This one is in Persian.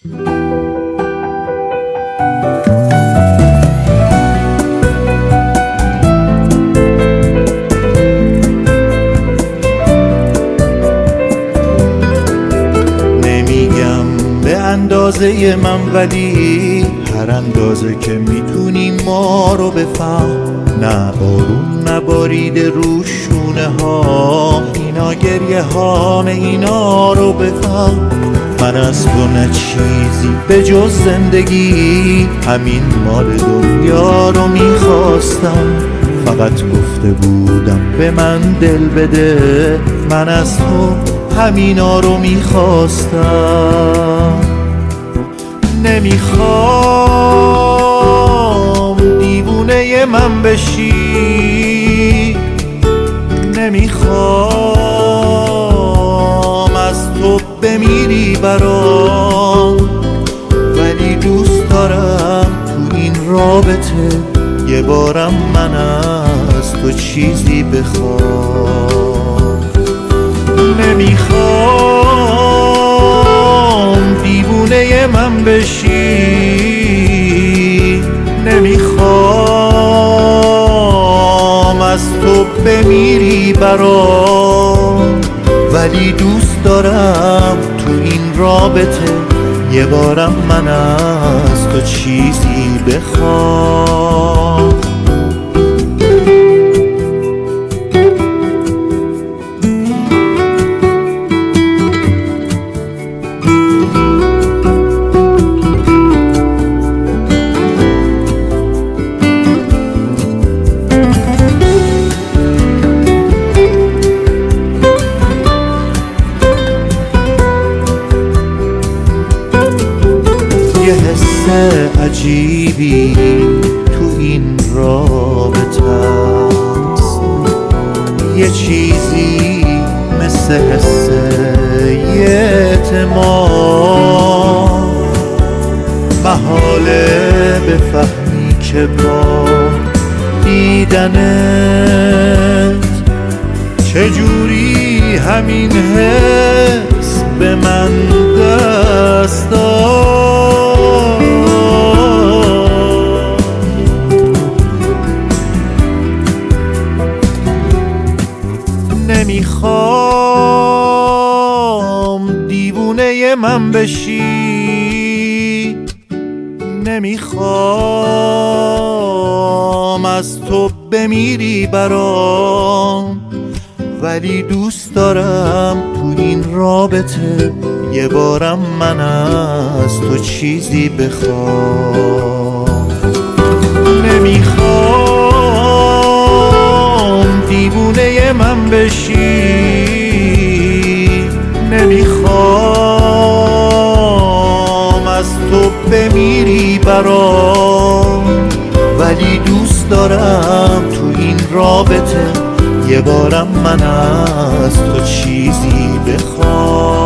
اندازه من، ولی هر اندازه که میتونی ما رو بفهم. نه بارون نباریده رو شونه ها، اینا گریه ها، نه اینا رو بفهم. من از تو نه چیزی به جز زندگی، همین مال دنیا رو میخواستم. فقط گفته بودم به من دل بده، من از تو همینا رو میخواستم. نمیخوام دیوونه من بشی، نمیخوام از تو بمیری برام، ولی دوست دارم تو این رابطه یه بارم من از تو چیزی بخوام. نمیخوام دیوونه من بشی، نمیخوام از تو بمیری برام، ولی دوست دارم تو این رابطه یه بارم من از تو چیزی بخوام. یه حس عجیبی تو این رابطه است، یه چیزی مثل حس اعتماد. محاله بفهمی که با دیدنت چجوری همین حس به من دست داد. نمیخوام دیوونه من بشی، نمیخوام از تو بمیری برام، ولی دوست دارم تو این رابطه یه بارم من از تو چیزی بخوام. نمیخوام دیوونه من بشی، نمیخوام از تو بمیری برام، ولی دوست دارم تو این رابطه یه بارم من از تو چیزی بخوام.